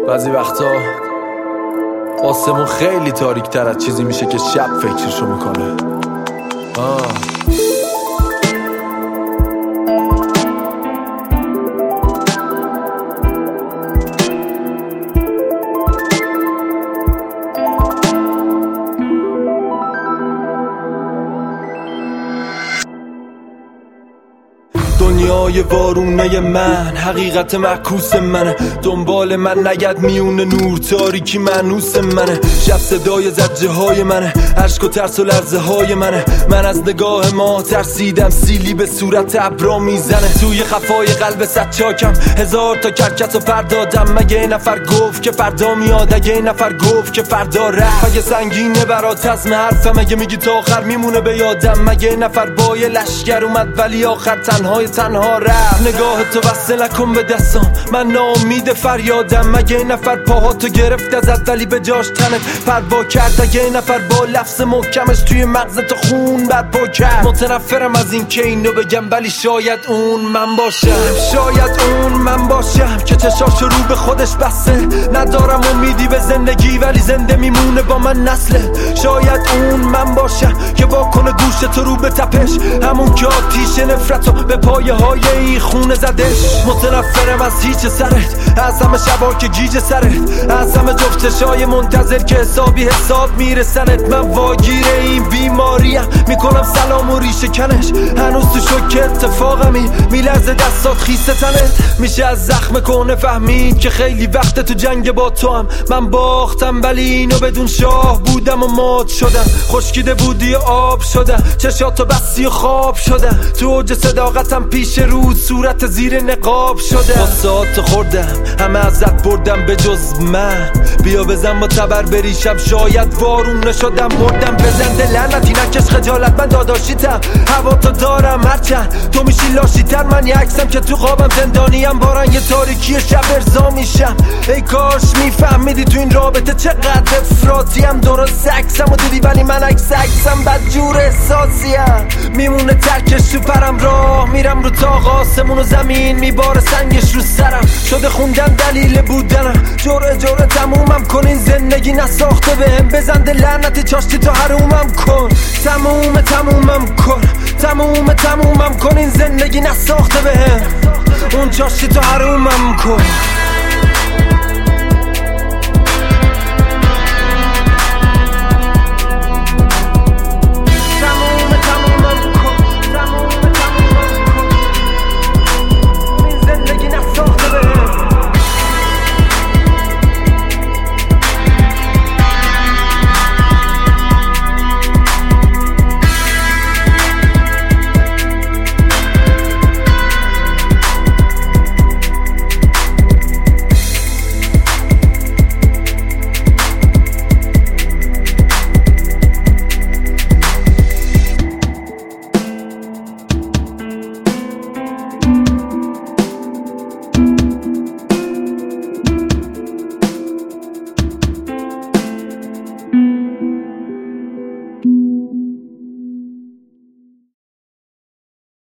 بعضی وقتا آسمون خیلی تاریک تر از چیزی میشه که شب فکرشو میکنه. دنیای وارونه من، حقیقت معکوس منه. دنبال من نگرد میون نور، تاریکی منوس منه. شب صدای زجه های منه، عشق و ترس و لرزه های منه. من از نگاه ما ترسیدم، سیلی به صورت ابرا میزنه. توی خفای قلب صد چاکم، هزار تا کرکس و پردادم. مگه این نفر گفت که فردا میاد؟ اگه این نفر گفت که فردا رفت؟ اگه سنگینه برات عزم حرفم، اگه میگی تا آخر میمونه به یادم. مگه این نفر با یه لشگر اومد ولی آخر تنها رفت؟ نگاه تو وصل نکن به دستام، من ناامید فریادم. مگه این نفر پاهاتو گرفت ازت ولی به جاش تنت پروا کرد؟ اگه این نفر با لفظ محکمش توی مغزت خون برپا کرد؟ متنفرم از این که اینو بگم ولی شاید اون من باشم. شاید اون من باشم که چشاشو رو به خودش بسته. ندارم امیدی به زندگی ولی زنده میمونه با من نسله. شاید اون من باشم که واکنه گوش تو رو به تپش، همون که آتیش نفرتو به پایه های این خونه زدش. متنفرم از هیچ سرت، از همه شبا که گیج سرت، از همه جفت چشای منتظر که حساب میرسنت. من واگیر این بیماریم، میکنم سلام و ریشه کنش. هنوز تو شوک اتفاقمی، میلرزه دستات خیسه تنت. میشه از زخم کنه فهمید که خیلی وقت تو جنگ با تو هم. من باختم ولی اینو بدون شاه بودم و مات شدم. خشکیده بودی آب شدم، چشاتو بستی و خواب شدم. تو اوج صداقتم پیش رود، صورت زیر نقاب شدم. با ساعت خوردم، همه ازت بردم به جز من. بیا بزن با تبر بریشم، شاید وارون نشدم مردم. بزنده لعنتی نکش خجالت، من داداشیتم. هوا تو دارم هرچند تو میشی لاشیتر. من یه عکسم که تو خوابم زندانیم، با رنگ تاریکی شب ارضا میشم. ای کاش میفهمیدی تو این رابطه چقدر افراطیم. درست عکسم و دیدی ولی من عکسم بدجور احساسیم. میمونه ترکش تو پرم، راه میرم رو تاق آسمون و زمین میباره سنگش رو سرم. شده خوندن دلیل بودنم، جوره تمومم کن. این زندگی نساخته بهم، بزنده لعنتی چاشتی تو حرومم کن. تمومم کن. این زندگی نساخته بهم، اون چاشتی تو حرومم کن.